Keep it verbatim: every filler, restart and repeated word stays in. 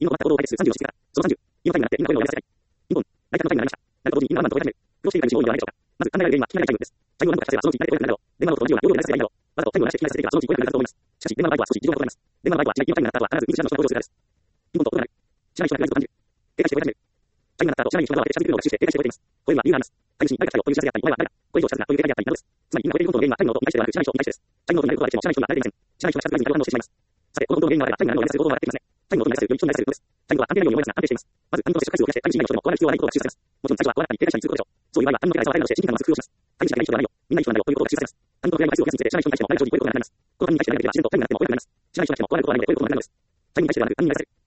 因の困った行動を解決するさんじゅうの指示から、そのさんじゅう、因のタイムになって因の声を言われた世界。因本、内閣のタイムになりました。何か同時に因が何万と追いかける。苦労しているかにしよう言わないでしょうか。まず、考えられる原因は、聞き慣れないタイムです。タイムを何とかさせればそのうち慣れて追いかけるなど、電話のと同じような容量を出せればいいなど、わざとタイムを出して聞き慣れさせていけばそのうち追いかけるなどと思います。しかし、電話の場合は少し事情が異なります。電話の場合は、違い、因のタイムになった後は必ず見ず知らぬ人の行動をするからです。因本と異なる。知らない人がいないと感じる。警戒して追いかける。タイムになった後、知らない人が慌てて近づいてくるのを学習して警戒して追いかけます。こういうのは理由があります。タイム主に誰が来たよという知らせであったり、お前は誰だ、これ以上知らせなという警戒であったりなどです。つまり、因が起こっていることの原因はタイムの音に対してではなく、知らない人に対してです。タイムの音になることができても知らない人には慣れていません。知らない人が近づいてくるに対応反応してしまいます。さて、この音の原因は誰だ、タイムが何をやらせる行動をやっていませんね。タイムの音に対するより人に対することです。タイムとは安定ないように思いますが安定しています。まず、タイムと接触回数を増やして、タイムしない人でも壊れる必要はないことを学習させます。もちろん最初は壊れたり警戒者に通行でしょう。そういう場合は、タイムの手配さをタイムとして真剣なまず工夫をします。タイムしなきゃいい人ではないよ。みんないい人なんだよということを学習させます。タイムの手配回数を増やすにつれて、知らない人に対しても慣れる上にこういうことがなくなります。このタイムに対して慣れていれば自然とタイムになっても追いかけなくなります。知らない人が来ても壊れることはないので、こういうこともなくなるのです。タイムに対してではなく、タイムに対する。